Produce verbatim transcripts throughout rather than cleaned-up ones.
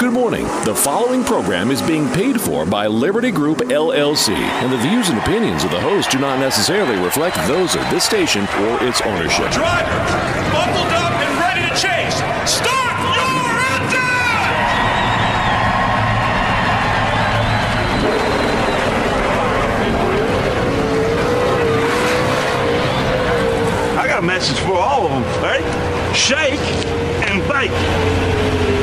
Good morning. The following program is being paid for by Liberty Group, L L C, and the views and opinions of the host do not necessarily reflect those of this station or its ownership. Driver, buckled up and ready to chase. Start your engine! I got a message for all of them, right? Shake and bake.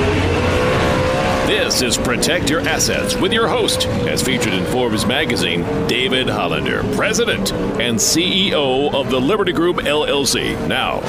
This is Protect Your Assets with your host, as featured in Forbes magazine, David Hollander, President and C E O of the Liberty Group, L L C. Now,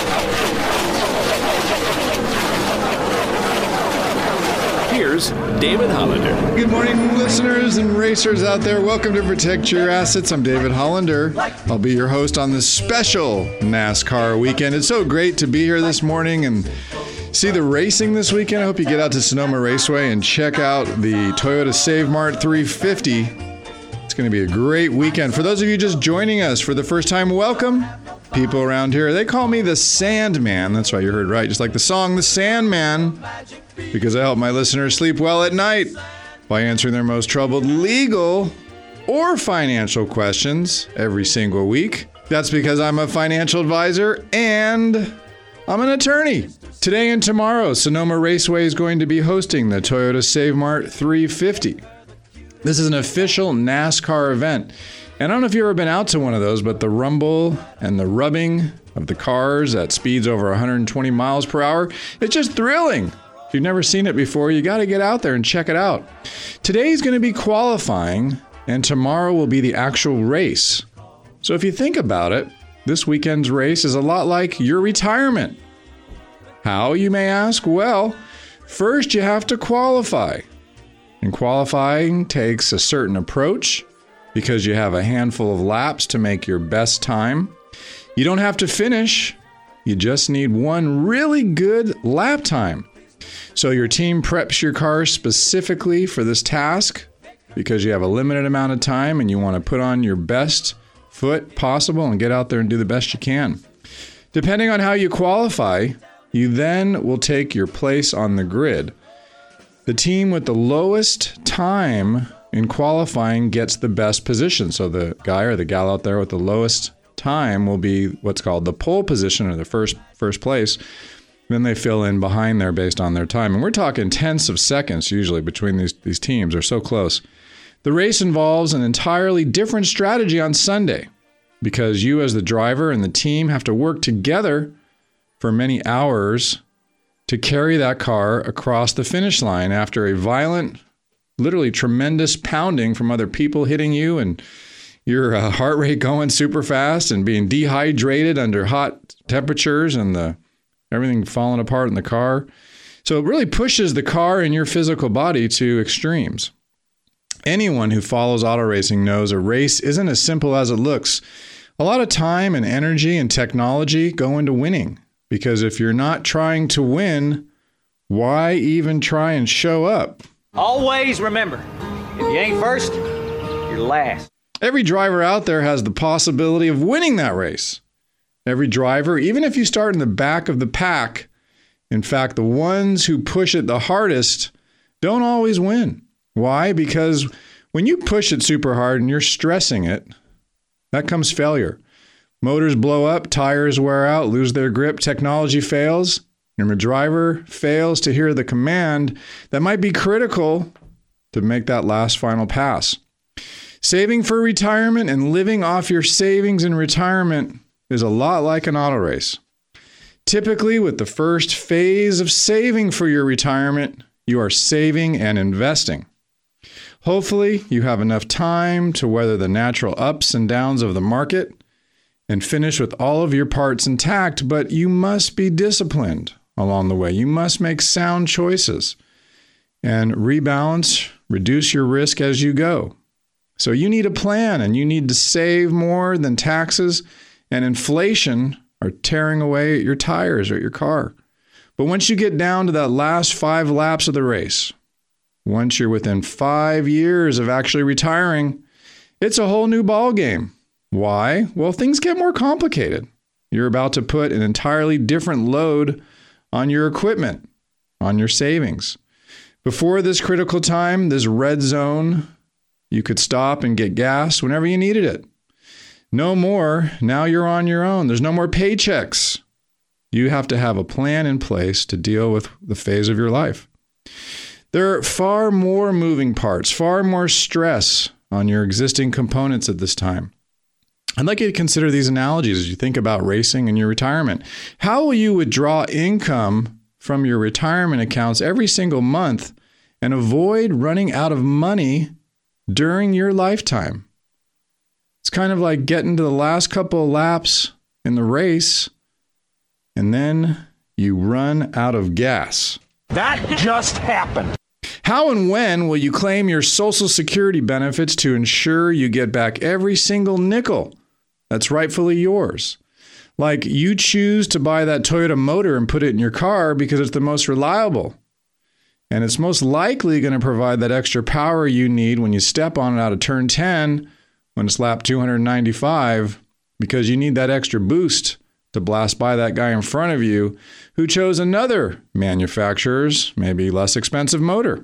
here's David Hollander. Good morning, listeners and racers out there. Welcome to Protect Your Assets. I'm David Hollander. I'll be your host on this special NASCAR weekend. It's so great to be here this morning and see the racing this weekend. I hope you get out to Sonoma Raceway and check out the Toyota Save Mart three fifty. It's going to be a great weekend. For those of you just joining us for the first time, welcome. People around here, they call me the Sandman. That's right, you heard right. Just like the song, The Sandman, because I help my listeners sleep well at night by answering their most troubled legal or financial questions every single week. That's because I'm a financial advisor and I'm an attorney. Today and tomorrow, Sonoma Raceway is going to be hosting the Toyota Save Mart three fifty. This is an official NASCAR event. And I don't know if you've ever been out to one of those, but the rumble and the rubbing of the cars at speeds over one hundred twenty miles per hour, it's just thrilling. If you've never seen it before, you got to get out there and check it out. Today's going to be qualifying, and tomorrow will be the actual race. So if you think about it, this weekend's race is a lot like your retirement. How, you may ask? Well, first you have to qualify. And qualifying takes a certain approach because you have a handful of laps to make your best time. You don't have to finish. You just need one really good lap time. So your team preps your car specifically for this task because you have a limited amount of time and you want to put on your best foot possible and get out there and do the best you can. Depending on how you qualify, you then will take your place on the grid. The team with the lowest time in qualifying gets the best position. So the guy or the gal out there with the lowest time will be what's called the pole position, or the first first place. Then they fill in behind there based on their time. And we're talking tenths of seconds usually between these, these teams. They're so close. The race involves an entirely different strategy on Sunday because you as the driver and the team have to work together for many hours to carry that car across the finish line after a violent, literally tremendous pounding from other people hitting you and your uh, heart rate going super fast and being dehydrated under hot temperatures and the everything falling apart in the car. So it really pushes the car and your physical body to extremes. Anyone who follows auto racing knows a race isn't as simple as it looks. A lot of time and energy and technology go into winning. Because if you're not trying to win, why even try and show up? Always remember, if you ain't first, you're last. Every driver out there has the possibility of winning that race. Every driver, even if you start in the back of the pack, in fact, the ones who push it the hardest don't always win. Why? Because when you push it super hard and you're stressing it, that comes failure. Motors blow up, tires wear out, lose their grip, technology fails, and the driver fails to hear the command that might be critical to make that last final pass. Saving for retirement and living off your savings in retirement is a lot like an auto race. Typically, with the first phase of saving for your retirement, you are saving and investing. Hopefully, you have enough time to weather the natural ups and downs of the market and finish with all of your parts intact, but you must be disciplined along the way. You must make sound choices and rebalance, reduce your risk as you go. So you need a plan, and you need to save more than taxes and inflation are tearing away at your tires or at your car. But once you get down to that last five laps of the race, once you're within five years of actually retiring, it's a whole new ball game. Why? Well, things get more complicated. You're about to put an entirely different load on your equipment, on your savings. Before this critical time, this red zone, you could stop and get gas whenever you needed it. No more. Now you're on your own. There's no more paychecks. You have to have a plan in place to deal with the phase of your life. There are far more moving parts, far more stress on your existing components at this time. I'd like you to consider these analogies as you think about racing and your retirement. How will you withdraw income from your retirement accounts every single month and avoid running out of money during your lifetime? It's kind of like getting to the last couple of laps in the race, and then you run out of gas. That just happened. How and when will you claim your Social Security benefits to ensure you get back every single nickel that's rightfully yours? Like you choose to buy that Toyota motor and put it in your car because it's the most reliable. And it's most likely going to provide that extra power you need when you step on it out of turn ten when it's lap two hundred ninety-five, because you need that extra boost to blast by that guy in front of you who chose another manufacturer's, maybe less expensive motor.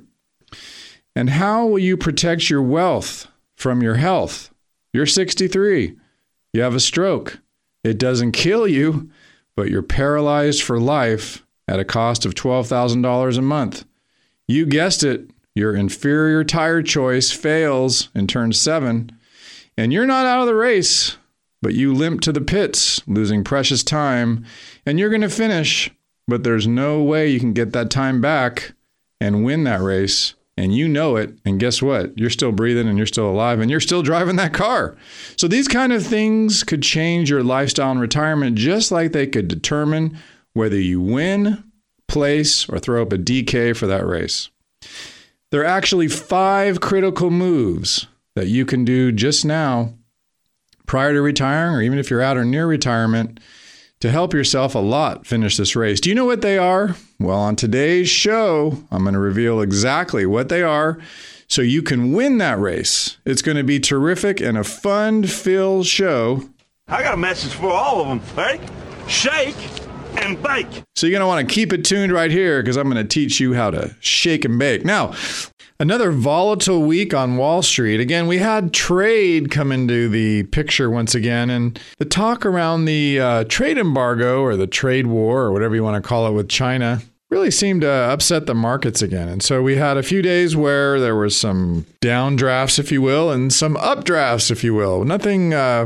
And how will you protect your wealth from your health? You're sixty-three. You have a stroke. It doesn't kill you, but you're paralyzed for life at a cost of twelve thousand dollars a month. You guessed it. Your inferior tire choice fails in turn seven, and you're not out of the race, but you limp to the pits, losing precious time, and you're going to finish, but there's no way you can get that time back and win that race. And you know it. And guess what? You're still breathing and you're still alive and you're still driving that car. So these kind of things could change your lifestyle in retirement, just like they could determine whether you win, place, or throw up a D K for that race. There are actually five critical moves that you can do just now prior to retiring, or even if you're out or near retirement, to help yourself a lot finish this race. Do you know what they are? Well, on today's show, I'm going to reveal exactly what they are so you can win that race. It's going to be terrific and a fun-filled show. I got a message for all of them. Ready? Shake and bake. So you're going to want to keep it tuned right here because I'm going to teach you how to shake and bake. Now, another volatile week on Wall Street. Again, we had trade come into the picture once again, and the talk around the uh, trade embargo or the trade war or whatever you want to call it with China really seemed to upset the markets again. And so we had a few days where there was some downdrafts, if you will, and some updrafts, if you will. Nothing uh,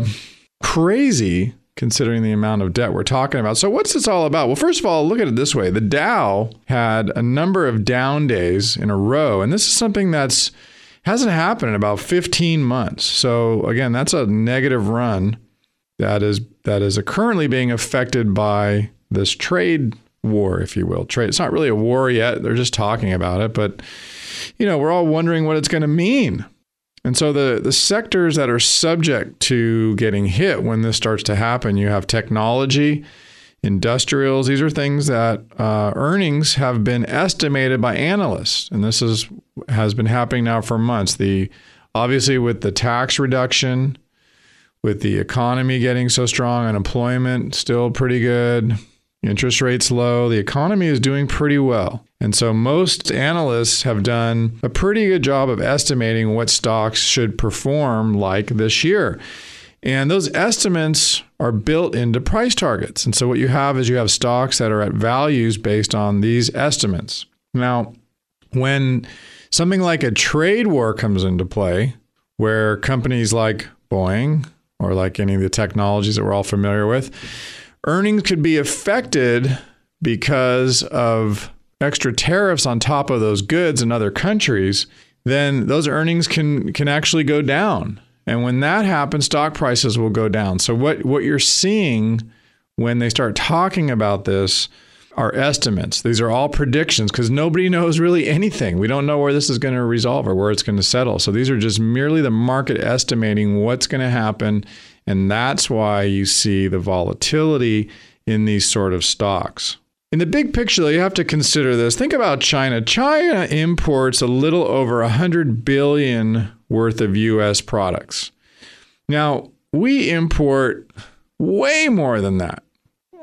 crazy considering the amount of debt we're talking about. So what's this all about? Well, first of all, look at it this way. The Dow had a number of down days in a row, and this is something that's hasn't happened in about fifteen months. So again, that's a negative run that is that is currently being affected by this trade war, if you will. Trade. It's not really a war yet. They're just talking about it, but you know, we're all wondering what it's going to mean. And so the, the sectors that are subject to getting hit when this starts to happen, you have technology, industrials. These are things that uh, earnings have been estimated by analysts. And this is has been happening now for months. The obviously, with the tax reduction, with the economy getting so strong, unemployment still pretty good, interest rates low, the economy is doing pretty well. And so most analysts have done a pretty good job of estimating what stocks should perform like this year. And those estimates are built into price targets. And so what you have is you have stocks that are at values based on these estimates. Now, when something like a trade war comes into play, where companies like Boeing or like any of the technologies that we're all familiar with, earnings could be affected because of extra tariffs on top of those goods in other countries, then those earnings can can actually go down. And when that happens, stock prices will go down. So what, what you're seeing when they start talking about this are estimates. These are all predictions because nobody knows really anything. We don't know where this is going to resolve or where it's going to settle. So these are just merely the market estimating what's going to happen. And that's why you see the volatility in these sort of stocks. In the big picture, though, you have to consider this. Think about China. China imports a little over one hundred billion dollars worth of U S products. Now, we import way more than that.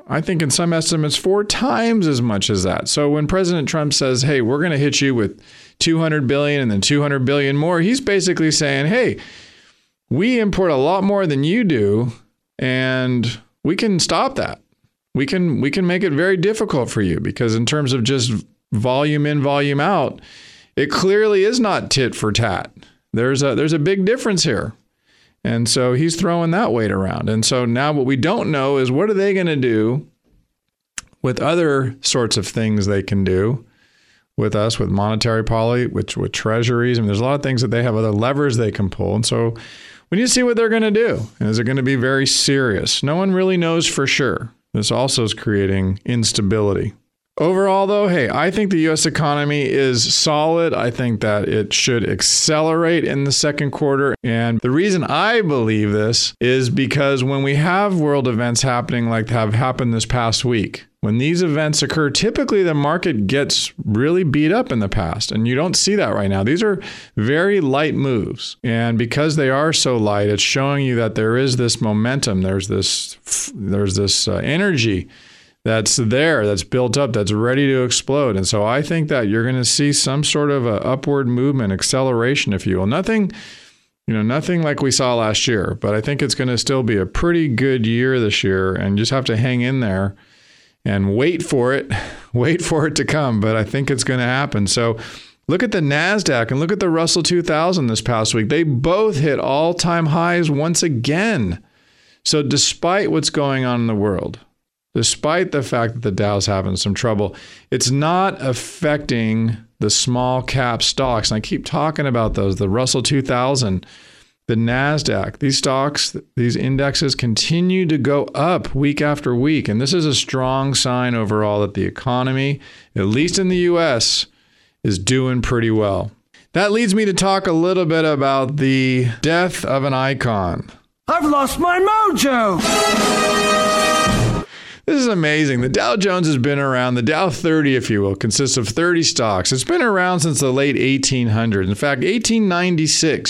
I think in some estimates, four times as much as that. So when President Trump says, hey, we're going to hit you with two hundred billion dollars and then two hundred billion dollars more, he's basically saying, hey, we import a lot more than you do, and we can stop that. We can we can make it very difficult for you, because in terms of just volume in, volume out, it clearly is not tit for tat. There's a there's a big difference here. And so he's throwing that weight around. And so now what we don't know is, what are they going to do with other sorts of things they can do with us, with monetary policy, with, with treasuries. I mean, there's a lot of things that they have, other levers they can pull. And so we need to see what they're going to do. And is it going to be very serious? No one really knows for sure. This also is creating instability. Overall, though, hey, I think the U S economy is solid. I think that it should accelerate in the second quarter. And the reason I believe this is because when we have world events happening like have happened this past week, when these events occur, typically the market gets really beat up in the past. And you don't see that right now. These are very light moves. And because they are so light, it's showing you that there is this momentum. There's this, there's this uh, energy that's there, that's built up, that's ready to explode. And so I think that you're going to see some sort of a upward movement, acceleration, if you will. Nothing, you know, nothing like we saw last year, but I think it's going to still be a pretty good year this year, and just have to hang in there and wait for it, wait for it to come. But I think it's going to happen. So look at the NASDAQ and look at the Russell two thousand this past week. They both hit all-time highs once again. So despite what's going on in the world, despite the fact that the Dow's having some trouble, it's not affecting the small cap stocks. And I keep talking about those, the Russell two thousand, the NASDAQ. These stocks, these indexes continue to go up week after week. And this is a strong sign overall that the economy, at least in the U S, is doing pretty well. That leads me to talk a little bit about the death of an icon. I've lost my mojo! This is amazing. The Dow Jones has been around. The Dow thirty, if you will, consists of thirty stocks. It's been around since the late eighteen hundreds. In fact, eighteen ninety-six,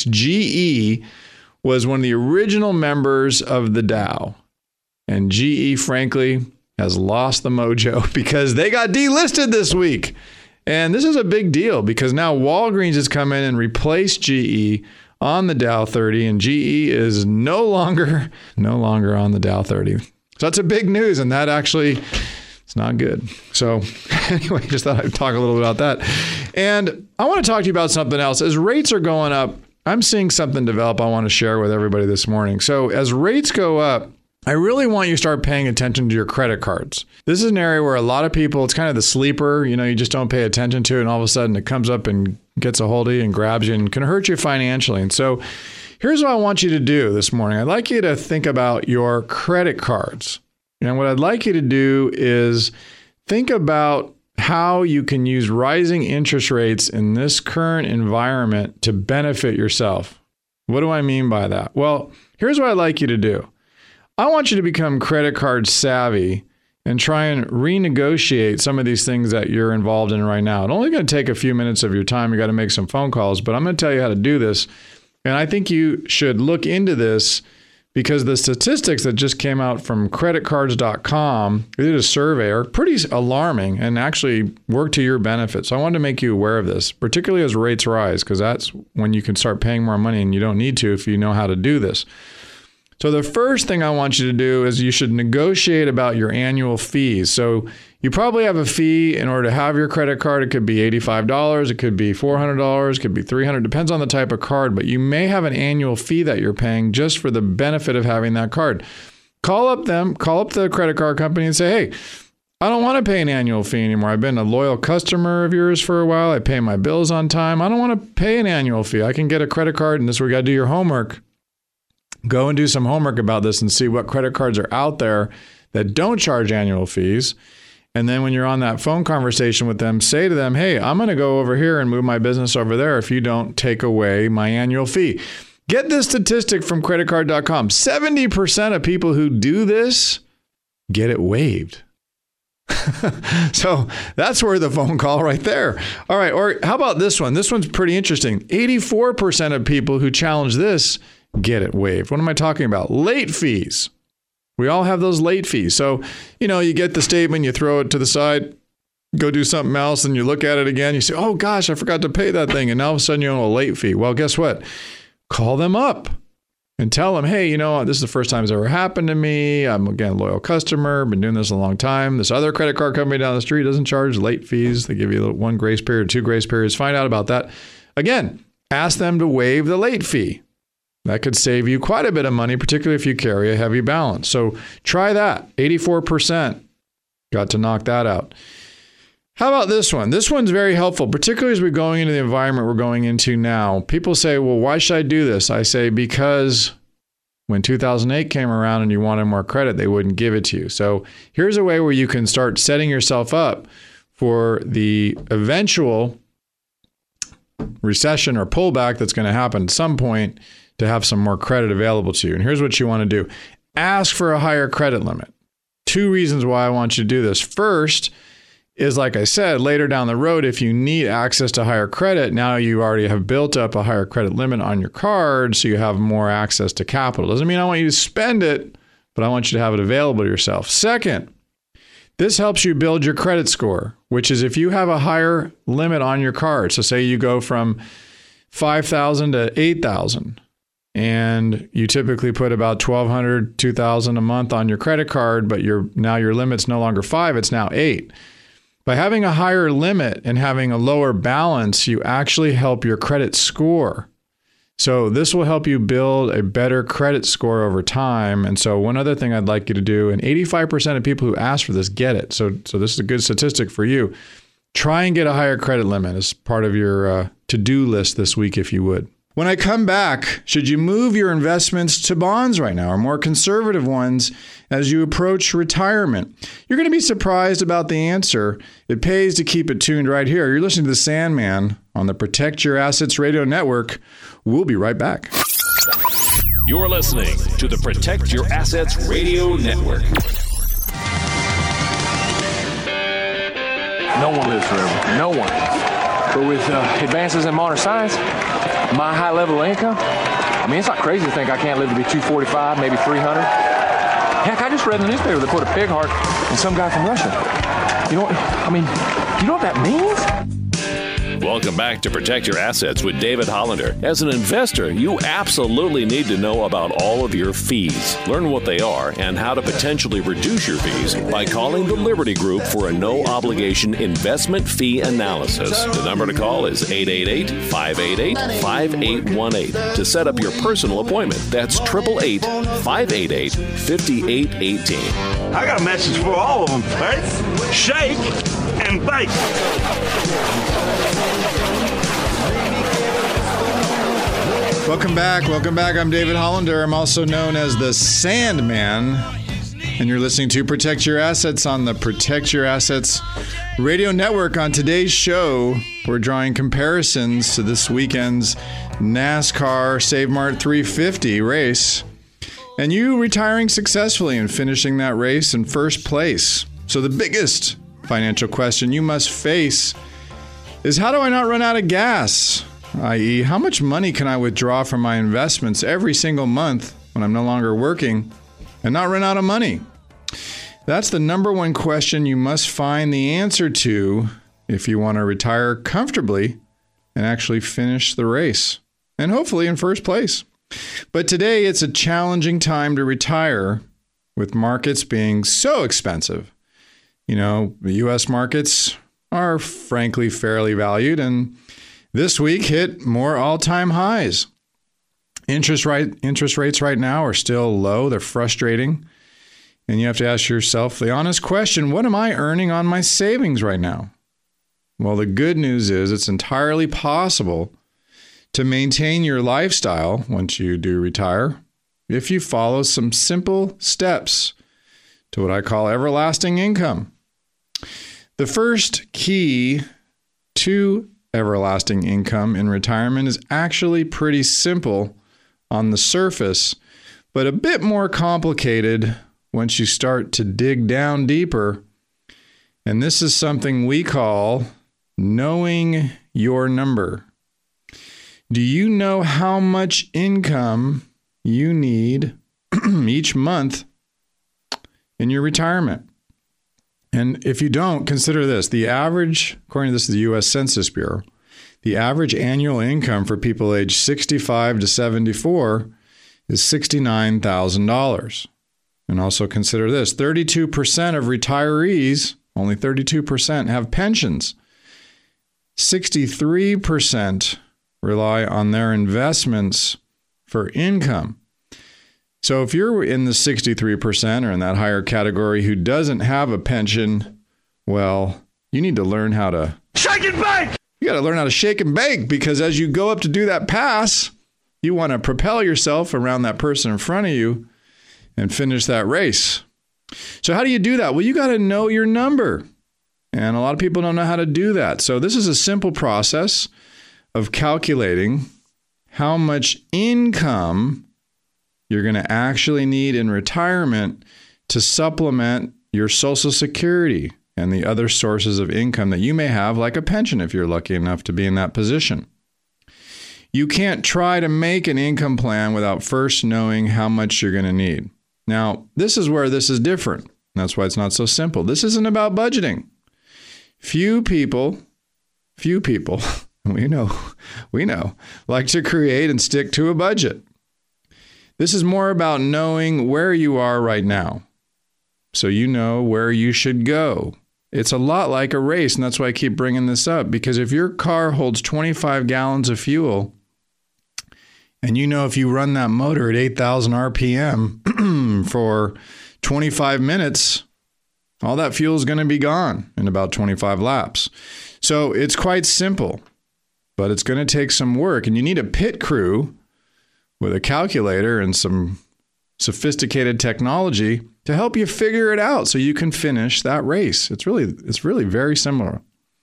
G E was one of the original members of the Dow. And G E, frankly, has lost the mojo because they got delisted this week. And this is a big deal because now Walgreens has come in and replaced G E on the Dow thirty, and G E is no longer, no longer on the Dow thirty. So that's a big news, and that actually, it's not good. So anyway, just thought I'd talk a little bit about that. And I want to talk to you about something else. As rates are going up, I'm seeing something develop I want to share with everybody this morning. So as rates go up, I really want you to start paying attention to your credit cards. This is an area where a lot of people, it's kind of the sleeper, you know, you just don't pay attention to it, and all of a sudden it comes up and gets a hold of you and grabs you and can hurt you financially. And so here's what I want you to do this morning. I'd like you to think about your credit cards. And what I'd like you to do is think about how you can use rising interest rates in this current environment to benefit yourself. What do I mean by that? Well, here's what I'd like you to do. I want you to become credit card savvy and try and renegotiate some of these things that you're involved in right now. It's only going to take a few minutes of your time. You got to make some phone calls, but I'm going to tell you how to do this. And I think you should look into this because the statistics that just came out from credit cards dot com, they did a survey, are pretty alarming and actually work to your benefit. So I wanted to make you aware of this, particularly as rates rise, because that's when you can start paying more money, and you don't need to if you know how to do this. So the first thing I want you to do is you should negotiate about your annual fees. So you probably have a fee in order to have your credit card. It could be eighty-five dollars, it could be four hundred dollars, it could be three hundred dollars, depends on the type of card, but you may have an annual fee that you're paying just for the benefit of having that card. Call up them, call up the credit card company and say, hey, I don't want to pay an annual fee anymore. I've been a loyal customer of yours for a while. I pay my bills on time. I don't want to pay an annual fee. I can get a credit card, and this is where you got to do your homework. Go and do some homework about this and see what credit cards are out there that don't charge annual fees. And then when you're on that phone conversation with them, say to them, hey, I'm going to go over here and move my business over there if you don't take away my annual fee. Get this statistic from credit card dot com. seventy percent of people who do this get it waived. So that's worth a phone call right there. All right. Or how about this one? This one's pretty interesting. eighty-four percent of people who challenge this get it waived. What am I talking about? Late fees. We all have those late fees. So, you know, you get the statement, you throw it to the side, go do something else, and you look at it again. You say, oh, gosh, I forgot to pay that thing. And now all of a sudden you owe a late fee. Well, guess what? Call them up and tell them, hey, you know, this is the first time it's ever happened to me. I'm, again, a loyal customer. Been doing this a long time. This other credit card company down the street doesn't charge late fees. They give you one grace period, two grace periods. Find out about that. Again, ask them to waive the late fee. That could save you quite a bit of money, particularly if you carry a heavy balance. So try that. eighty-four percent. Got to knock that out. How about this one? This one's very helpful, particularly as we're going into the environment we're going into now. People say, well, why should I do this? I say, because when two thousand eight came around and you wanted more credit, they wouldn't give it to you. So here's a way where you can start setting yourself up for the eventual recession or pullback that's going to happen at some point to have some more credit available to you. And here's what you want to do. Ask for a higher credit limit. Two reasons why I want you to do this. First is, like I said, later down the road, if you need access to higher credit, now you already have built up a higher credit limit on your card, so you have more access to capital. Doesn't mean I want you to spend it, but I want you to have it available to yourself. Second, this helps you build your credit score, which is if you have a higher limit on your card. So say you go from five thousand dollars to eight thousand dollars. And you typically put about twelve hundred dollars, two thousand dollars a month on your credit card, but your now your limit's no longer five, it's now eight. By having a higher limit and having a lower balance, you actually help your credit score. So this will help you build a better credit score over time. And so one other thing I'd like you to do, and eighty-five percent of people who ask for this get it. So, so this is a good statistic for you. Try and get a higher credit limit as part of your uh, to-do list this week, if you would. When I come back, should you move your investments to bonds right now or more conservative ones as you approach retirement? You're going to be surprised about the answer. It pays to keep it tuned right here. You're listening to The Sandman on the Protect Your Assets Radio Network. We'll be right back. You're listening to the Protect Your Assets Radio Network. No one lives forever. No one. But with uh, advances in modern science, my high level of income, I mean, it's not crazy to think I can't live to be two forty-five, maybe three hundred. Heck, I just read in the newspaper they put a pig heart in some guy from Russia. You know what, I mean, you know what that means? Welcome back to Protect Your Assets with David Hollander. As an investor, you absolutely need to know about all of your fees. Learn what they are and how to potentially reduce your fees by calling the Liberty Group for a no-obligation investment fee analysis. The number to call is eight eight eight, five eight eight, five eight one eight to set up your personal appointment. That's eight eight eight, five eight eight, five eight one eight. I got a message for all of them, right? Shake and bake. Welcome back. Welcome back. I'm David Hollander. I'm also known as the Sandman. And you're listening to Protect Your Assets on the Protect Your Assets Radio Network. On today's show, we're drawing comparisons to this weekend's NASCAR Save Mart three fifty race. And you retiring successfully and finishing that race in first place. So the biggest financial question you must face is, how do I not run out of gas? that is, how much money can I withdraw from my investments every single month when I'm no longer working and not run out of money? That's the number one question you must find the answer to if you want to retire comfortably and actually finish the race, and hopefully in first place. But today it's a challenging time to retire, with markets being so expensive. You know, the U S markets are frankly fairly valued, and this week hit more all-time highs. Interest rate, interest rates right now are still low. They're frustrating. And you have to ask yourself the honest question, what am I earning on my savings right now? Well, the good news is it's entirely possible to maintain your lifestyle once you do retire if you follow some simple steps to what I call everlasting income. The first key to everlasting income in retirement is actually pretty simple on the surface, but a bit more complicated once you start to dig down deeper. And this is something we call knowing your number. Do you know how much income you need each month in your retirement. And if you don't, consider this. The average, according to this, the U S Census Bureau, the average annual income for people aged sixty-five to seventy-four is sixty-nine thousand dollars. And also consider this, thirty-two percent of retirees, only thirty-two percent, have pensions. sixty-three percent rely on their investments for income. So if you're in the sixty-three percent or in that higher category who doesn't have a pension, well, you need to learn how to Shake and bake! You got to learn how to shake and bake, because as you go up to do that pass, you want to propel yourself around that person in front of you and finish that race. So how do you do that? Well, you got to know your number. And a lot of people don't know how to do that. So this is a simple process of calculating how much income you're going to actually need in retirement to supplement your Social Security and the other sources of income that you may have, like a pension if you're lucky enough to be in that position. You can't try to make an income plan without first knowing how much you're going to need. Now, this is where this is different. That's why it's not so simple. This isn't about budgeting. Few people, few people, we know, we know, like to create and stick to a budget. This is more about knowing where you are right now, so you know where you should go. It's a lot like a race, and that's why I keep bringing this up, because if your car holds twenty-five gallons of fuel, and you know if you run that motor at eight thousand R P M for twenty-five minutes, all that fuel is going to be gone in about twenty-five laps. So it's quite simple, but it's going to take some work, and you need a pit crew with a calculator and some sophisticated technology to help you figure it out so you can finish that race. It's really, it's really very similar.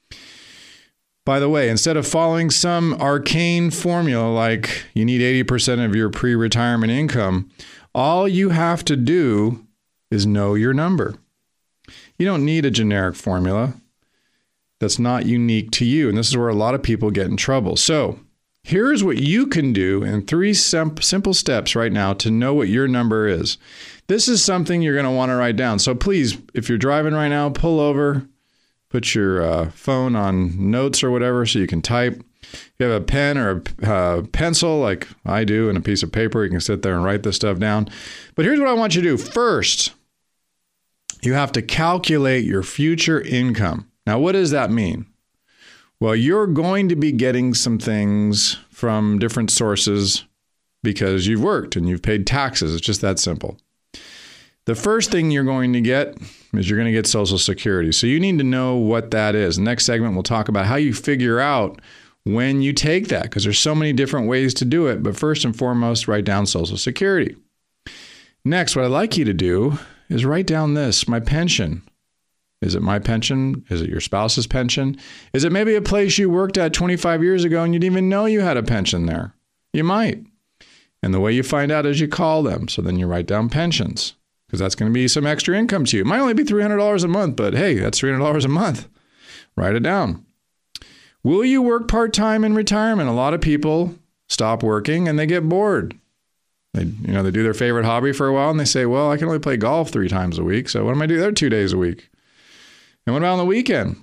By the way, instead of following some arcane formula like you need eighty percent of your pre-retirement income, all you have to do is know your number. You don't need a generic formula that's not unique to you. And this is where a lot of people get in trouble. So here's what you can do in three sim- simple steps right now to know what your number is. This is something you're going to want to write down. So please, if you're driving right now, pull over, put your uh, phone on notes or whatever so you can type. If you have a pen or a uh, pencil like I do and a piece of paper, you can sit there and write this stuff down. But here's what I want you to do. First, you have to calculate your future income. Now, what does that mean? Well, you're going to be getting some things from different sources because you've worked and you've paid taxes. It's just that simple. The first thing you're going to get is you're going to get Social Security. So you need to know what that is. The next segment, we'll talk about how you figure out when you take that, because there's so many different ways to do it. But first and foremost, write down Social Security. Next, what I'd like you to do is write down this, my pension. Is it my pension? Is it your spouse's pension? Is it maybe a place you worked at twenty-five years ago and you didn't even know you had a pension there? You might. And the way you find out is you call them. So then you write down pensions, because that's going to be some extra income to you. It might only be three hundred dollars a month, but hey, that's three hundred dollars a month. Write it down. Will you work part-time in retirement? A lot of people stop working and they get bored. They, you know, they do their favorite hobby for a while and they say, well, I can only play golf three times a week. So what am I doing there two days a week? And what about on the weekend?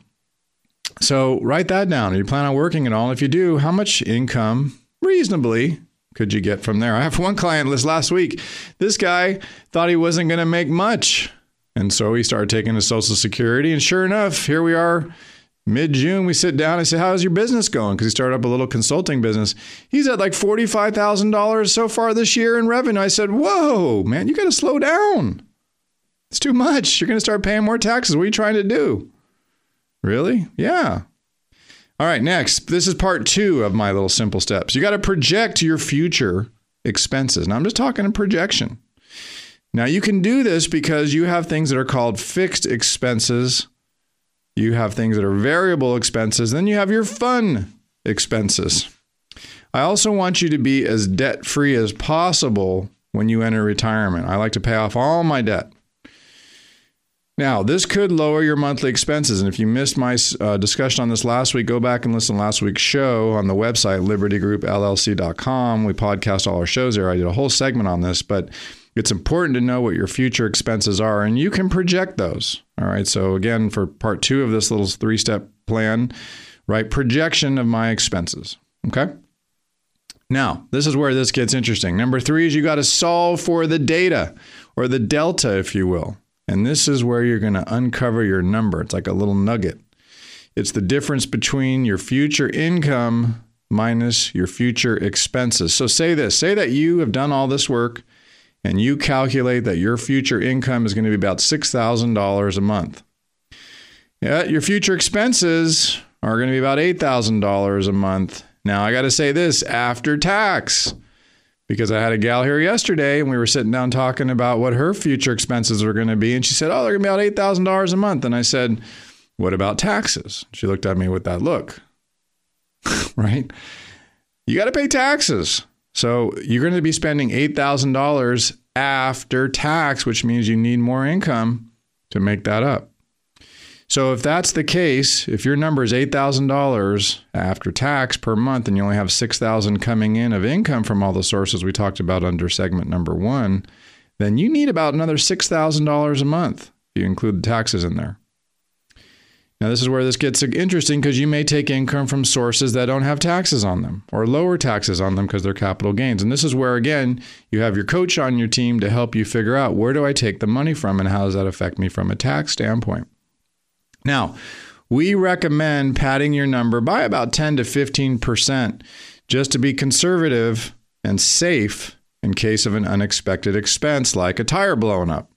So write that down. Do you plan on working at all? And if you do, how much income reasonably could you get from there? I have one client this last week. This guy thought he wasn't going to make much. And so he started taking his Social Security. And sure enough, here we are mid-June. We sit down. I said, how's your business going? Because he started up a little consulting business. He's at like forty-five thousand dollars so far this year in revenue. I said, whoa, man, you got to slow down. It's too much. You're going to start paying more taxes. What are you trying to do? Really? Yeah. All right, next. This is part two of my little simple steps. You got to project your future expenses. Now, I'm just talking in projection. Now, you can do this because you have things that are called fixed expenses. You have things that are variable expenses. Then you have your fun expenses. I also want you to be as debt-free as possible when you enter retirement. I like to pay off all my debt. Now, this could lower your monthly expenses. And if you missed my uh, discussion on this last week, go back and listen to last week's show on the website, liberty group l l c dot com. We podcast all our shows there. I did a whole segment on this. But It's important to know what your future expenses are, and you can project those. All right. So again, for part two of this little three-step plan, write projection of my expenses. Okay. Now, this is where this gets interesting. Number three is you got to solve for the data, or the delta, if you will. And this is where you're going to uncover your number. It's like a little nugget. It's the difference between your future income minus your future expenses. So say this, say that you have done all this work and you calculate that your future income is going to be about six thousand dollars a month. Yeah, your future expenses are going to be about eight thousand dollars a month. Now, I got to say this, after tax, because I had a gal here yesterday and we were sitting down talking about what her future expenses were going to be. And she said, oh, they're going to be about eight thousand dollars a month. And I said, what about taxes? She looked at me with that look, right? You got to pay taxes. So you're going to be spending eight thousand dollars after tax, which means you need more income to make that up. So if that's the case, if your number is eight thousand dollars after tax per month and you only have six thousand dollars coming in of income from all the sources we talked about under segment number one, then you need about another six thousand dollars a month if you include the taxes in there. Now, this is where this gets interesting because you may take income from sources that don't have taxes on them or lower taxes on them because they're capital gains. And this is where, again, you have your coach on your team to help you figure out where do I take the money from and how does that affect me from a tax standpoint. Now, we recommend padding your number by about ten to fifteen percent just to be conservative and safe in case of an unexpected expense like a tire blowing up.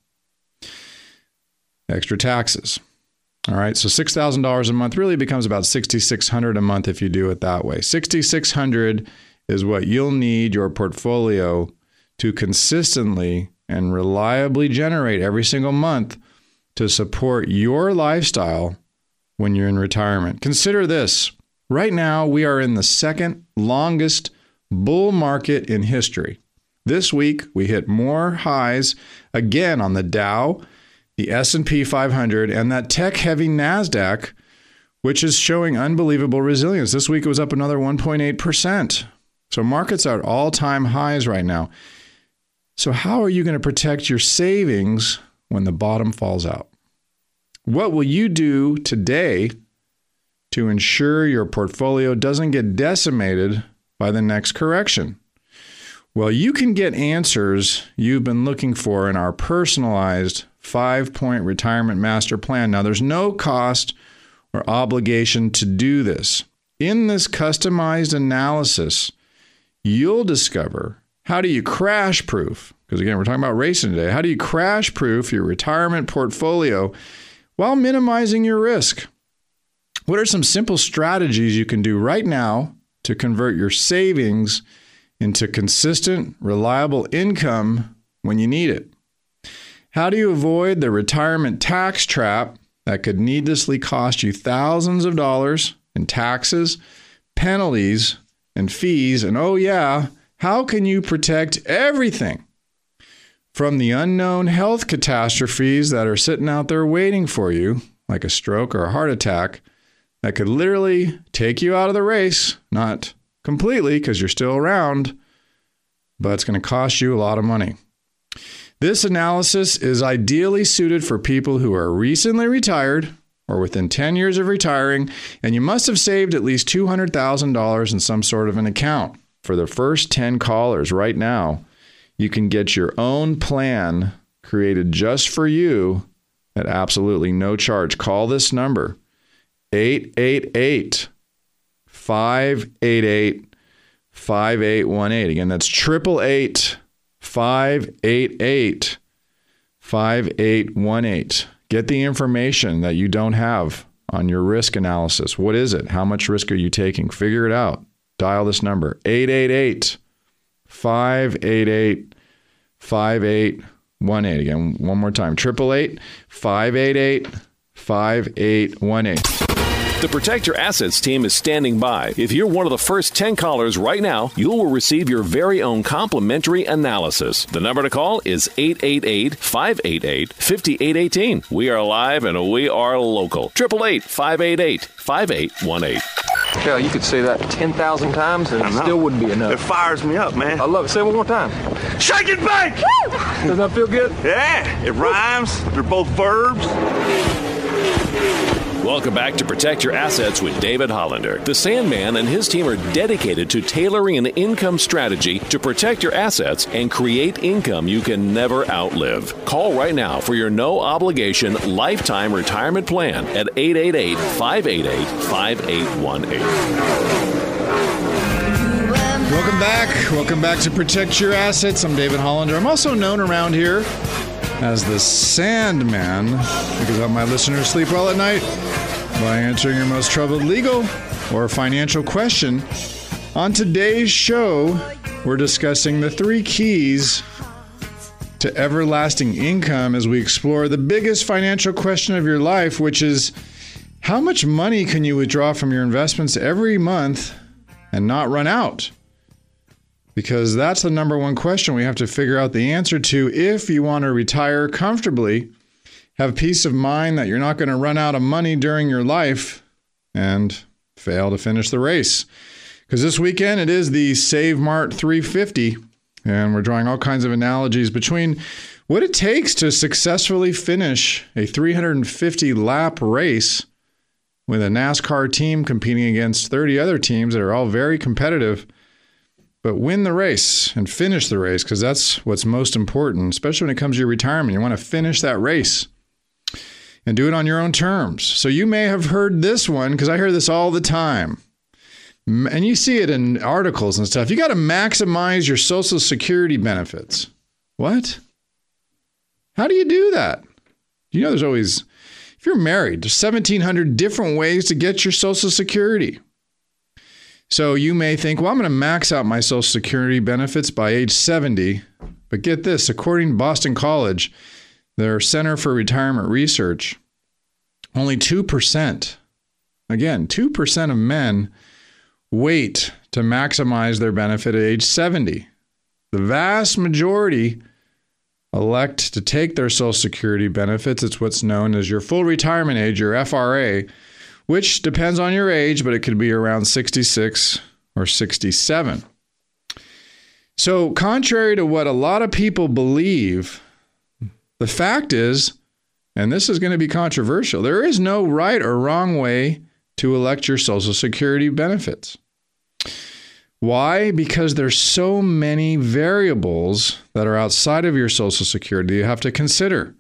Extra taxes. All right, so six thousand dollars a month really becomes about six thousand six hundred dollars a month if you do it that way. six thousand six hundred dollars is what you'll need your portfolio to consistently and reliably generate every single month to support your lifestyle when you're in retirement. Consider this. Right now, we are in the second longest bull market in history. This week, we hit more highs again on the Dow, the S and P five hundred, and that tech-heavy NASDAQ, which is showing unbelievable resilience. This week, it was up another one point eight percent. So markets are at all-time highs right now. So how are you going to protect your savings when the bottom falls out? What will you do today to ensure your portfolio doesn't get decimated by the next correction? Well, you can get answers you've been looking for in our personalized five-point retirement master plan. Now, there's no cost or obligation to do this. In this customized analysis, you'll discover how do you crash proof, because again, we're talking about racing today. How do you crash proof your retirement portfolio while minimizing your risk? What are some simple strategies you can do right now to convert your savings into consistent, reliable income when you need it? How do you avoid the retirement tax trap that could needlessly cost you thousands of dollars in taxes, penalties, and fees? And oh yeah, how can you protect everything from the unknown health catastrophes that are sitting out there waiting for you, like a stroke or a heart attack, that could literally take you out of the race? Not completely, because you're still around, but it's going to cost you a lot of money. This analysis is ideally suited for people who are recently retired or within ten years of retiring, and you must have saved at least two hundred thousand dollars in some sort of an account. For the first ten callers right now, you can get your own plan created just for you at absolutely no charge. Call this number, eight eight eight, five eight eight, five eight one eight. Again, that's eight eight eight, five eight eight, five eight one eight. Get the information that you don't have on your risk analysis. What is it? How much risk are you taking? Figure it out. Dial this number, eight eight eight, five eight eight, five eight one eight. Again, one more time, eight eight eight, five eight eight, five eight one eight. The Protect Your Assets team is standing by. If you're one of the first ten callers right now, you will receive your very own complimentary analysis. The number to call is eight eight eight, five eight eight, five eight one eight. We are live and we are local. eight eight eight, five eight eight, five eight one eight. Hell, you could say that ten thousand times and it still wouldn't be enough. It fires me up, man. I love it. Say it one more time. Shake and bake! Doesn't that feel good? Yeah, it rhymes. They're both verbs. Welcome back to Protect Your Assets with David Hollander. The Sandman and his team are dedicated to tailoring an income strategy to protect your assets and create income you can never outlive. Call right now for your no-obligation lifetime retirement plan at eight eight eight, five eight eight, five eight one eight. Welcome back. Welcome back to Protect Your Assets. I'm David Hollander. I'm also known around here as the Sandman because I help my listeners sleep well at night by answering your most troubled legal or financial question. On today's show, we're discussing the three keys to everlasting income as we explore the biggest financial question of your life, which is how much money can you withdraw from your investments every month and not run out? Because that's the number one question we have to figure out the answer to if you want to retire comfortably, have peace of mind that you're not going to run out of money during your life and fail to finish the race. Because this weekend it is the Save Mart three fifty, and we're drawing all kinds of analogies between what it takes to successfully finish a three hundred fifty lap race with a NASCAR team competing against thirty other teams that are all very competitive. But win the race and finish the race, because that's what's most important, especially when it comes to your retirement. You want to finish that race and do it on your own terms. So you may have heard this one, because I hear this all the time. And you see it in articles and stuff. You got to maximize your Social Security benefits. What? How do you do that? You know, there's always, if you're married, there's seventeen hundred different ways to get your Social Security. So you may think, well, I'm going to max out my Social Security benefits by age seventy. But get this, according to Boston College, their Center for Retirement Research, only two percent, again, two percent of men wait to maximize their benefit at age seventy. The vast majority elect to take their Social Security benefits. It's what's known as your full retirement age, your F R A, which depends on your age, but it could be around sixty-six or sixty-seven. So contrary to what a lot of people believe, the fact is, and this is going to be controversial, there is no right or wrong way to elect your Social Security benefits. Why? Because there's so many variables that are outside of your Social Security you have to consider.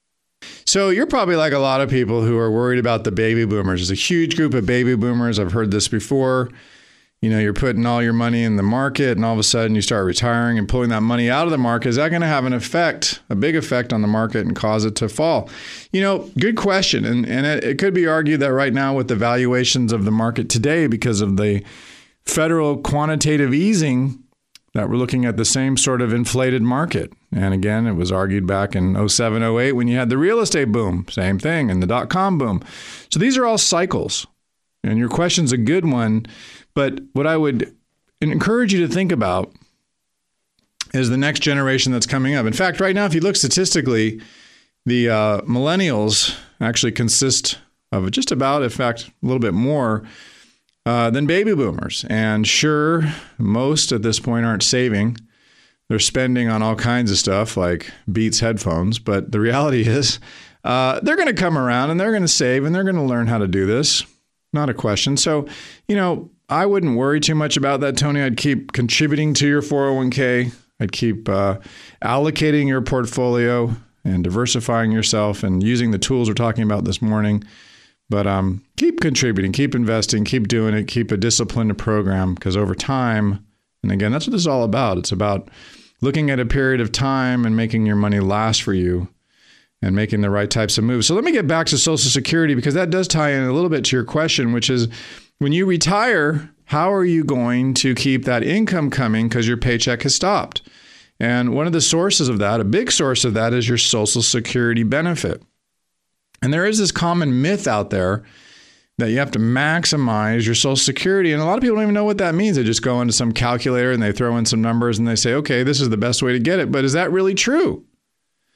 So you're probably like a lot of people who are worried about the baby boomers. There's a huge group of baby boomers. I've heard this before. You know, you're putting all your money in the market and all of a sudden you start retiring and pulling that money out of the market. Is that going to have an effect, a big effect on the market and cause it to fall? You know, good question. And, and it, it could be argued that right now with the valuations of the market today, because of the federal quantitative easing, that we're looking at the same sort of inflated market. And again, it was argued back in oh seven, oh eight when you had the real estate boom, same thing, and the dot-com boom. So these are all cycles. And your question's a good one. But what I would encourage you to think about is the next generation that's coming up. In fact, right now, if you look statistically, the uh, millennials actually consist of just about, in fact, a little bit more Uh, than baby boomers. And sure, most at this point aren't saving. They're spending on all kinds of stuff like Beats headphones. But the reality is uh, they're going to come around and they're going to save and they're going to learn how to do this. Not a question. So, you know, I wouldn't worry too much about that, Tony. I'd keep contributing to your four oh one k. I'd keep uh, allocating your portfolio and diversifying yourself and using the tools we're talking about this morning. But um, keep contributing, keep investing, keep doing it, keep a disciplined program, because over time, and again, that's what this is all about. It's about looking at a period of time and making your money last for you and making the right types of moves. So let me get back to Social Security, because that does tie in a little bit to your question, which is when you retire, how are you going to keep that income coming because your paycheck has stopped? And one of the sources of that, a big source of that, is your Social Security benefit. And there is this common myth out there that you have to maximize your Social Security. And a lot of people don't even know what that means. They just go into some calculator and they throw in some numbers and they say, okay, this is the best way to get it. But is that really true?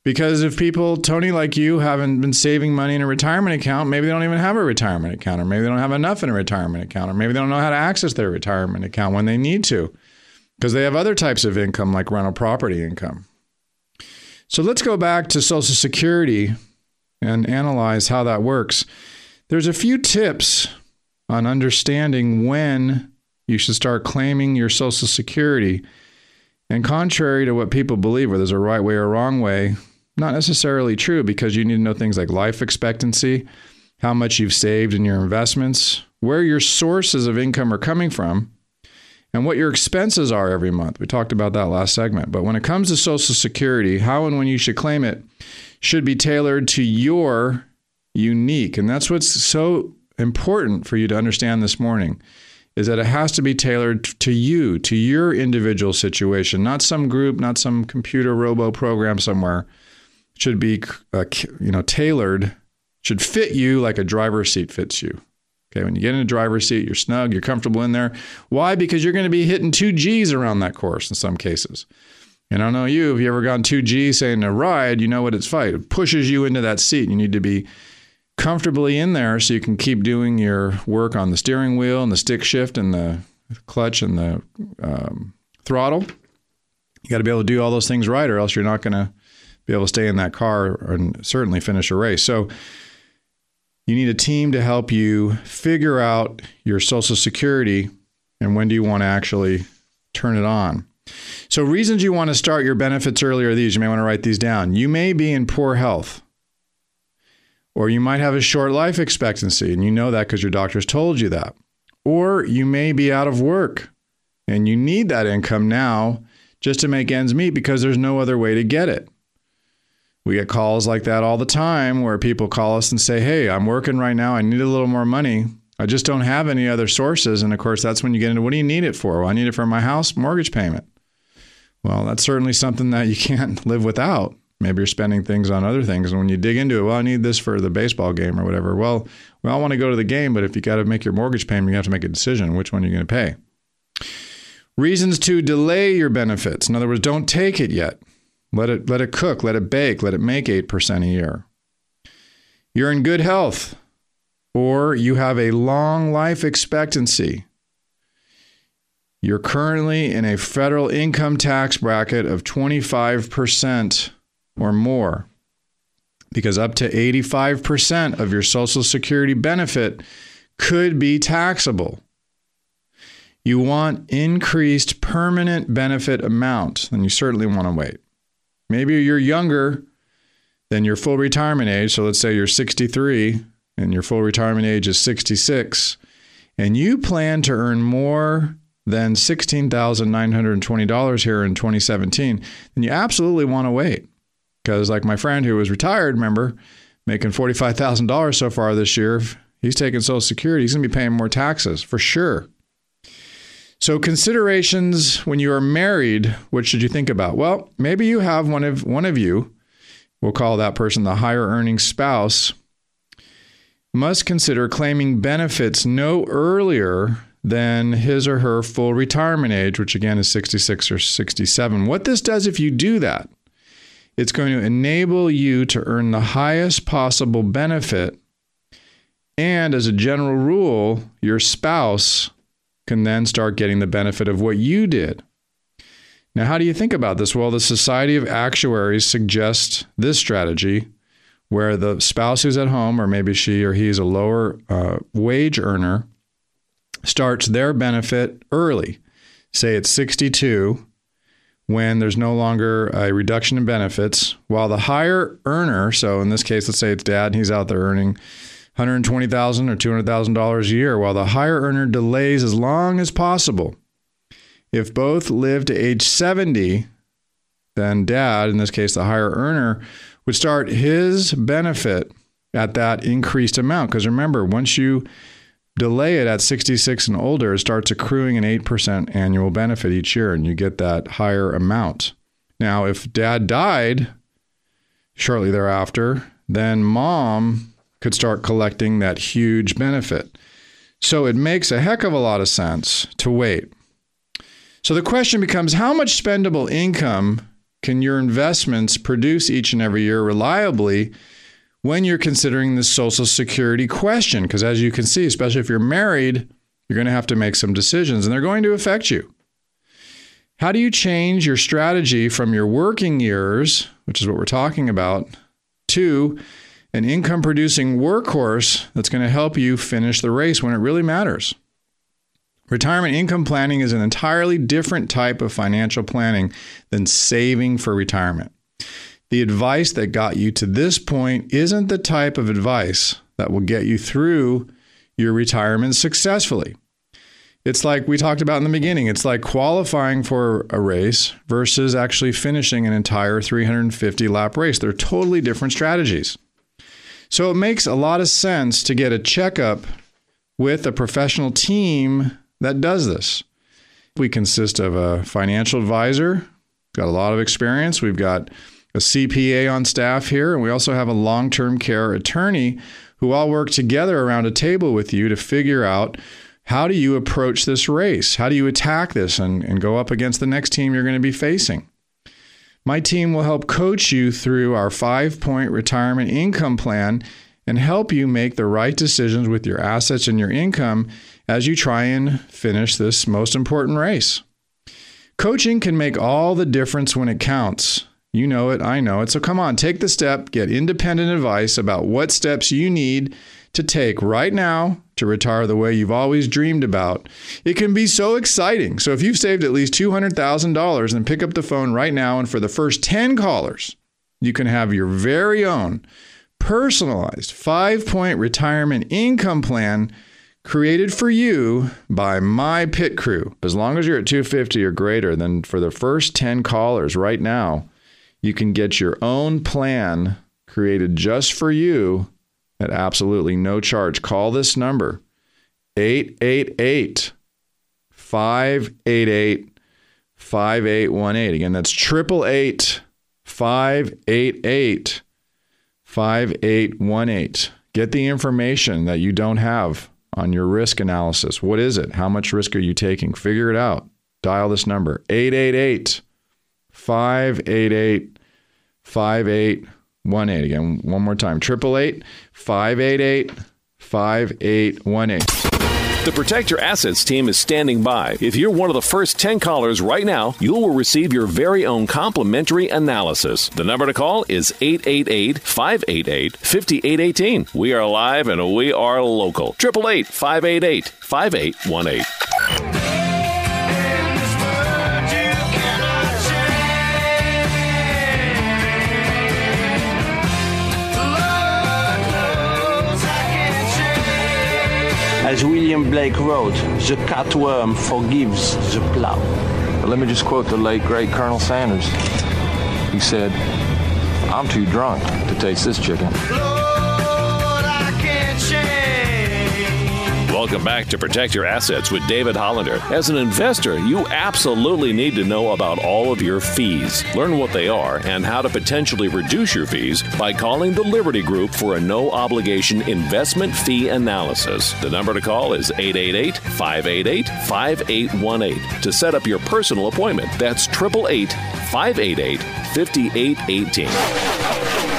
Because if people, Tony, like you, haven't been saving money in a retirement account, maybe they don't even have a retirement account, or maybe they don't have enough in a retirement account, or maybe they don't know how to access their retirement account when they need to, because they have other types of income like rental property income. So let's go back to Social Security and analyze how that works. There's a few tips on understanding when you should start claiming your Social Security. And contrary to what people believe, where there's a right way or wrong way, not necessarily true, because you need to know things like life expectancy, how much you've saved in your investments, where your sources of income are coming from, and what your expenses are every month. We talked about that last segment. But when it comes to Social Security, how and when you should claim it should be tailored to your unique. And that's what's so important for you to understand this morning, is that it has to be tailored to you, to your individual situation, not some group, not some computer robo program somewhere. It should be, uh, you know, tailored, should fit you like a driver's seat fits you. Okay, when you get in a driver's seat, you're snug, you're comfortable in there. Why? Because you're going to be hitting two G's around that course in some cases. And I don't know you, if you ever gone two G's saying a ride, you know what it's like. It pushes you into that seat. You need to be comfortably in there so you can keep doing your work on the steering wheel and the stick shift and the clutch and the um, throttle. You got to be able to do all those things right, or else you're not going to be able to stay in that car and certainly finish a race. So you need a team to help you figure out your Social Security and when do you want to actually turn it on. So reasons you want to start your benefits earlier are these. You may want to write these down. You may be in poor health, or you might have a short life expectancy, and you know that because your doctor's told you that. Or you may be out of work and you need that income now just to make ends meet because there's no other way to get it. We get calls like that all the time where people call us and say, hey, I'm working right now. I need a little more money. I just don't have any other sources. And of course, that's when you get into, what do you need it for? Well, I need it for my house mortgage payment. Well, that's certainly something that you can't live without. Maybe you're spending things on other things. And when you dig into it, well, I need this for the baseball game or whatever. Well, we all want to go to the game, but if you got to make your mortgage payment, you have to make a decision. Which one are you going to pay? Reasons to delay your benefits. In other words, don't take it yet. Let it let it cook, let it bake, let it make eight percent a year. You're in good health, or you have a long life expectancy. You're currently in a federal income tax bracket of twenty-five percent or more, because up to eighty-five percent of your Social Security benefit could be taxable. You want increased permanent benefit amount, then you certainly want to wait. Maybe you're younger than your full retirement age. So let's say you're sixty-three and your full retirement age is sixty-six, and you plan to earn more than sixteen thousand nine hundred twenty dollars here in twenty seventeen, then you absolutely want to wait. Because like my friend who was retired, remember, making forty-five thousand dollars so far this year, if he's taking Social Security, he's going to be paying more taxes for sure. So considerations when you are married, what should you think about? Well, maybe you have one of one of you, we'll call that person the higher earning spouse, must consider claiming benefits no earlier than his or her full retirement age, which again is sixty-six or sixty-seven. What this does if you do that, it's going to enable you to earn the highest possible benefit. And as a general rule, your spouse can then start getting the benefit of what you did. Now, how do you think about this? Well, the Society of Actuaries suggests this strategy where the spouse who's at home, or maybe she or he is a lower uh, wage earner, starts their benefit early. Say it's sixty-two, when there's no longer a reduction in benefits, while the higher earner, so in this case, let's say it's dad and he's out there earning one hundred twenty thousand dollars or two hundred thousand dollars a year, while the higher earner delays as long as possible. If both live to age seventy, then dad, in this case the higher earner, would start his benefit at that increased amount. Because remember, once you delay it at sixty-six and older, it starts accruing an eight percent annual benefit each year, and you get that higher amount. Now, if dad died shortly thereafter, then mom could start collecting that huge benefit. So it makes a heck of a lot of sense to wait. So the question becomes, how much spendable income can your investments produce each and every year reliably when you're considering the Social Security question? Because as you can see, especially if you're married, you're going to have to make some decisions, and they're going to affect you. How do you change your strategy from your working years, which is what we're talking about, to an income-producing workhorse that's going to help you finish the race when it really matters? Retirement income planning is an entirely different type of financial planning than saving for retirement. The advice that got you to this point isn't the type of advice that will get you through your retirement successfully. It's like we talked about in the beginning. It's like qualifying for a race versus actually finishing an entire three hundred fifty lap race. They're totally different strategies. So it makes a lot of sense to get a checkup with a professional team that does this. We consist of a financial advisor, got a lot of experience. We've got a C P A on staff here, and we also have a long-term care attorney who all work together around a table with you to figure out, how do you approach this race? How do you attack this and, and go up against the next team you're going to be facing? My team will help coach you through our five-point retirement income plan and help you make the right decisions with your assets and your income as you try and finish this most important race. Coaching can make all the difference when it counts. You know it, I know it. So come on, take the step, get independent advice about what steps you need to take right now to retire the way you've always dreamed about. It can be so exciting. So if you've saved at least two hundred thousand dollars, then pick up the phone right now, and for the first ten callers, you can have your very own personalized five-point retirement income plan created for you by my pit crew. As long as you're at two hundred fifty or greater, then for the first ten callers right now, you can get your own plan created just for you at absolutely no charge. Call this number, eight eight eight, five eight eight, five eight one eight. Again, that's eight eight eight, five eight eight, five eight one eight. Get the information that you don't have on your risk analysis. What is it? How much risk are you taking? Figure it out. Dial this number, eight eight eight, five eight eight, five eight one eight. Again, one more time, eight eight eight, five eight eight, five eight one eight. The Protect Your Assets team is standing by. If you're one of the first ten callers right now, you will receive your very own complimentary analysis. The number to call is eight eight eight, five eight eight, five eight one eight. We are live and we are local. eight eight eight, five eight eight, five eight one eight. As William Blake wrote, the cutworm forgives the plow. But let me just quote the late, great Colonel Sanders. He said, I'm too drunk to taste this chicken. Lord, I can't change. Welcome back to Protect Your Assets with David Hollander. As an investor, you absolutely need to know about all of your fees. Learn what they are and how to potentially reduce your fees by calling the Liberty Group for a no-obligation investment fee analysis. The number to call is eight eight eight, five eight eight, five eight one eight to set up your personal appointment. That's eight eight eight, five eight eight, five eight one eight.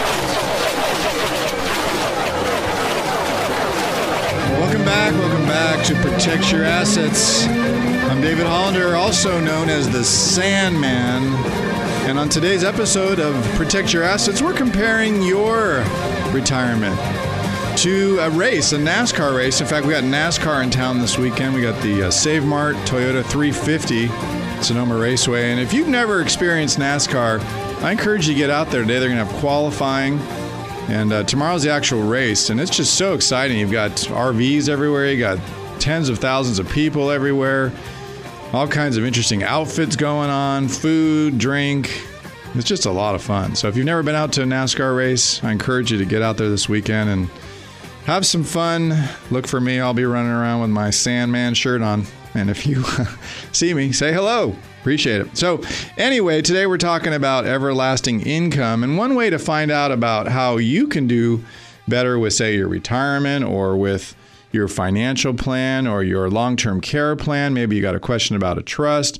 Welcome back. Welcome back to Protect Your Assets. I'm David Hollander, also known as the Sandman. And on today's episode of Protect Your Assets, we're comparing your retirement to a race, a NASCAR race. In fact, we got NASCAR in town this weekend. We got the uh, Save Mart Toyota three fifty, Sonoma Raceway. And if you've never experienced NASCAR, I encourage you to get out there today. They're going to have qualifying. And uh, tomorrow's the actual race, and it's just so exciting. You've got R Vs everywhere. You got tens of thousands of people everywhere. All kinds of interesting outfits going on, food, drink. It's just a lot of fun. So if you've never been out to a NASCAR race, I encourage you to get out there this weekend and have some fun. Look for me. I'll be running around with my Sandman shirt on. And if you see me, say hello. Appreciate it. So anyway, today we're talking about everlasting income. And one way to find out about how you can do better with, say, your retirement or with your financial plan or your long-term care plan, maybe you got a question about a trust,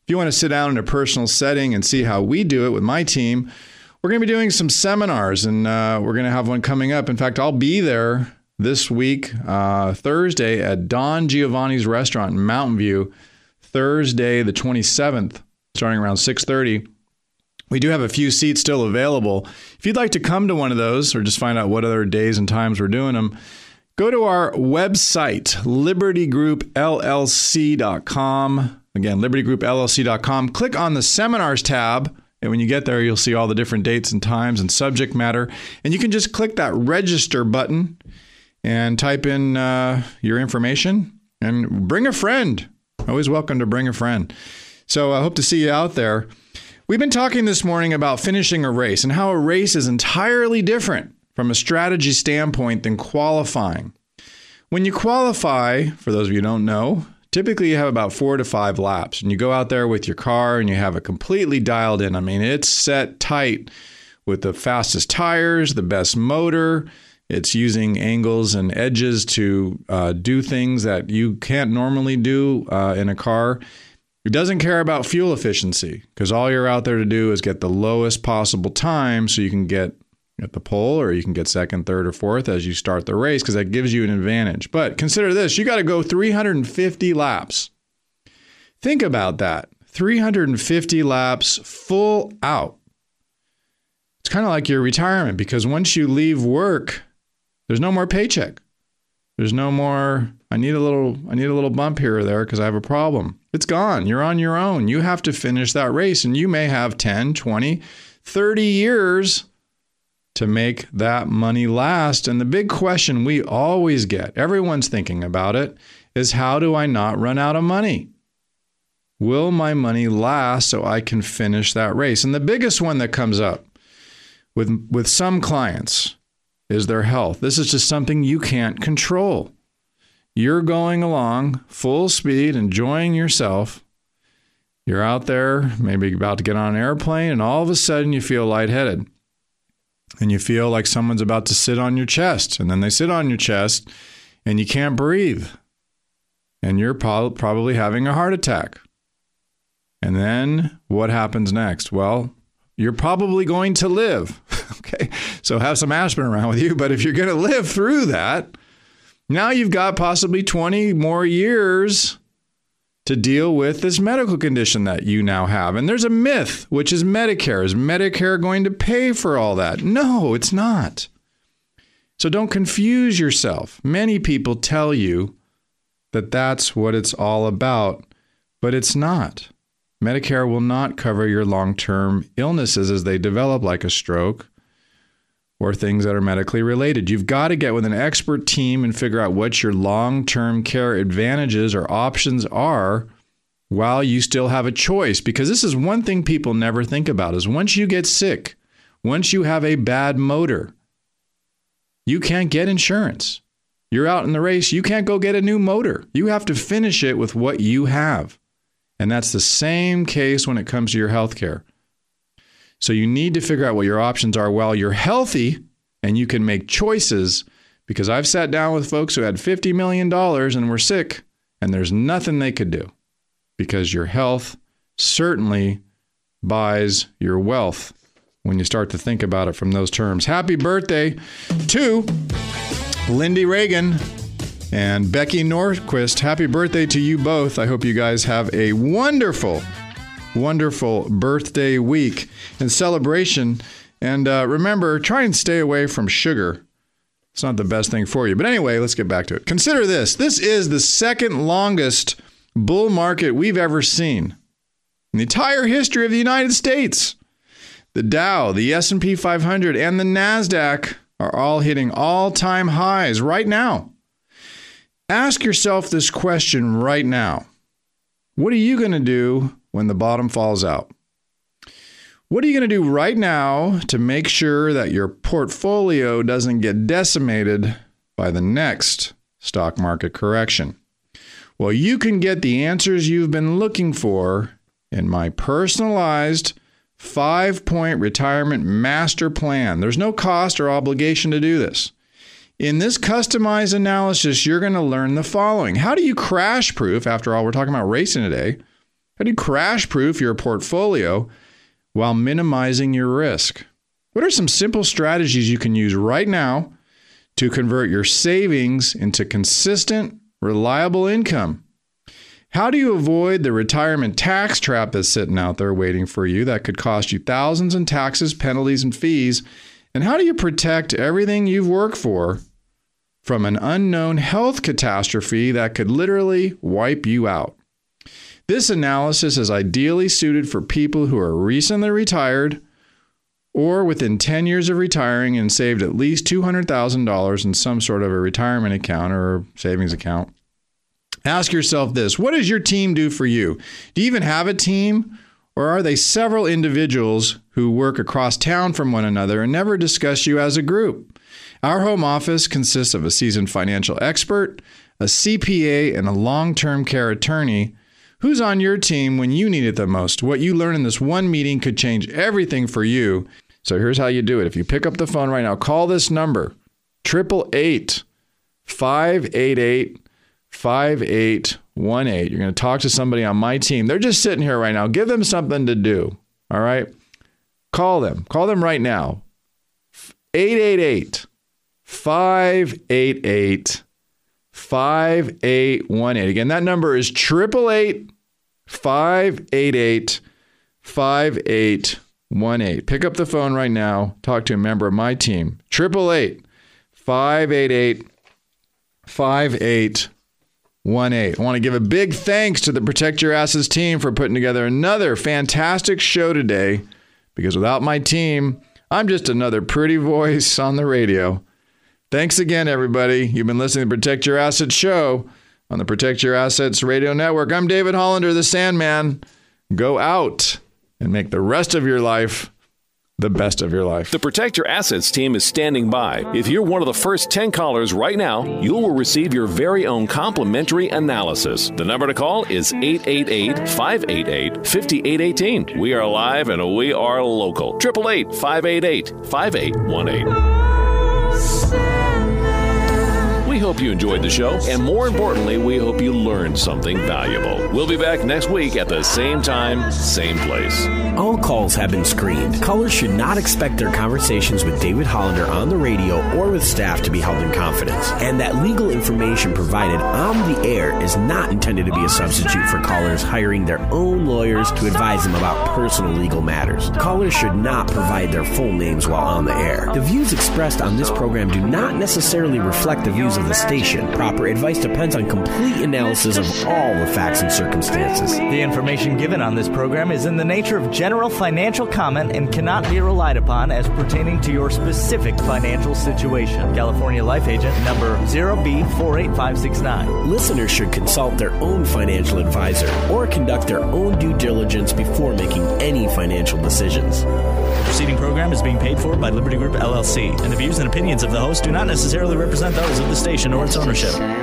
If you want to sit down in a personal setting and see how we do it with my team, we're going to be doing some seminars, and uh, we're going to have one coming up. In fact, I'll be there this week, uh, Thursday, at Don Giovanni's restaurant in Mountain View, Thursday the twenty-seventh, starting around six thirty. We do have a few seats still available. If you'd like to come to one of those or just find out what other days and times we're doing them, go to our website, liberty group l l c dot com. Again, liberty group l l c dot com. Click on the seminars tab. And when you get there, you'll see all the different dates and times and subject matter. And you can just click that register button and type in uh, your information and bring a friend. Always welcome to bring a friend. So I hope to see you out there. We've been talking this morning about finishing a race and how a race is entirely different from a strategy standpoint than qualifying. When you qualify, for those of you who don't know, typically you have about four to five laps, and you go out there with your car and you have it completely dialed in. I mean, it's set tight with the fastest tires, the best motor. It's using angles and edges to uh, do things that you can't normally do uh, in a car. It doesn't care about fuel efficiency because all you're out there to do is get the lowest possible time so you can get at the pole, or you can get second, third, or fourth as you start the race, because that gives you an advantage. But consider this, you got to go three hundred fifty laps. Think about that. three hundred fifty laps full out. It's kind of like your retirement, because once you leave work, there's no more paycheck. There's no more, I need a little, I need a little bump here or there because I have a problem. It's gone. You're on your own. You have to finish that race, and you may have ten, twenty, thirty years to make that money last. And the big question we always get, everyone's thinking about it, is how do I not run out of money? Will my money last so I can finish that race? And the biggest one that comes up with, with some clients is their health. This is just something you can't control. You're going along full speed, enjoying yourself. You're out there, maybe about to get on an airplane, and all of a sudden you feel lightheaded. And you feel like someone's about to sit on your chest. And then they sit on your chest and you can't breathe. And you're pro- probably having a heart attack. And then what happens next? Well, you're probably going to live. Okay, so have some aspirin around with you. But if you're going to live through that, now you've got possibly twenty more years to deal with this medical condition that you now have. And there's a myth, which is Medicare. Is Medicare going to pay for all that? No, it's not. So don't confuse yourself. Many people tell you that that's what it's all about, but it's not. Medicare will not cover your long-term illnesses as they develop, like a stroke or things that are medically related. You've got to get with an expert team and figure out what your long-term care advantages or options are while you still have a choice. Because this is one thing people never think about, is once you get sick, once you have a bad motor, you can't get insurance. You're out in the race, you can't go get a new motor. You have to finish it with what you have. And that's the same case when it comes to your health care. So you need to figure out what your options are while you're healthy, and you can make choices, because I've sat down with folks who had fifty million dollars and were sick, and there's nothing they could do, because your health certainly buys your wealth when you start to think about it from those terms. Happy birthday to Lindy Reagan and Becky Norquist. Happy birthday to you both. I hope you guys have a wonderful wonderful birthday week and celebration. And uh, remember, try and stay away from sugar. It's not the best thing for you. But anyway, let's get back to it. Consider this. This is the second longest bull market we've ever seen in the entire history of the United States. The Dow, the S and P five hundred, and the NASDAQ are all hitting all-time highs right now. Ask yourself this question right now. What are you going to do when the bottom falls out? What are you going to do right now to make sure that your portfolio doesn't get decimated by the next stock market correction? Well, you can get the answers you've been looking for in my personalized five-point retirement master plan. There's no cost or obligation to do this. In this customized analysis, you're going to learn the following. How do you crash proof? After all, we're talking about racing today. How do you crash-proof your portfolio while minimizing your risk? What are some simple strategies you can use right now to convert your savings into consistent, reliable income? How do you avoid the retirement tax trap that's sitting out there waiting for you that could cost you thousands in taxes, penalties, and fees? And how do you protect everything you've worked for from an unknown health catastrophe that could literally wipe you out? This analysis is ideally suited for people who are recently retired or within ten years of retiring and saved at least two hundred thousand dollars in some sort of a retirement account or savings account. Ask yourself this: what does your team do for you? Do you even have a team? Or are they several individuals who work across town from one another and never discuss you as a group? Our home office consists of a seasoned financial expert, a C P A, and a long-term care attorney. Who's on your team when you need it the most? What you learn in this one meeting could change everything for you. So here's how you do it. If you pick up the phone right now, call this number, eight eight eight, five eight eight, five eight one eight. You're going to talk to somebody on my team. They're just sitting here right now. Give them something to do. All right? Call them. Call them right now. eight eight eight, five eight eight, five eight one eight. Again, that number is eight eight eight, five eight eight, five eight one eight. Pick up the phone right now. Talk to a member of my team. eight eight eight, five eight eight, five eight one eight. I want to give a big thanks to the Protect Your Assets team for putting together another fantastic show today, because without my team, I'm just another pretty voice on the radio. Thanks again, everybody. You've been listening to Protect Your Assets show on the Protect Your Assets radio network. I'm David Hollander, the Sandman. Go out and make the rest of your life the best of your life. The Protect Your Assets team is standing by. If you're one of the first ten callers right now, you will receive your very own complimentary analysis. The number to call is eight eight eight, five eight eight, five eight one eight. We are live and we are local. eight eight eight, five eight eight, five eight one eight. We hope you enjoyed the show, and more importantly, we hope you learned something valuable. We'll be back next week at the same time, same place. All calls have been screened. Callers should not expect their conversations with David Hollander on the radio or with staff to be held in confidence, and that legal information provided on the air is not intended to be a substitute for callers hiring their own lawyers to advise them about personal legal matters. Callers should not provide their full names while on the air. The views expressed on this program do not necessarily reflect the views of the station. Proper advice depends on complete analysis of all the facts and circumstances. The information given on this program is in the nature of general financial comment and cannot be relied upon as pertaining to your specific financial situation. California Life Agent number zero B four eight five six nine. Listeners should consult their own financial advisor or conduct their own due diligence before making any financial decisions. The preceding program is being paid for by Liberty Group, L L C, and the views and opinions of the host do not necessarily represent those of the station or its ownership.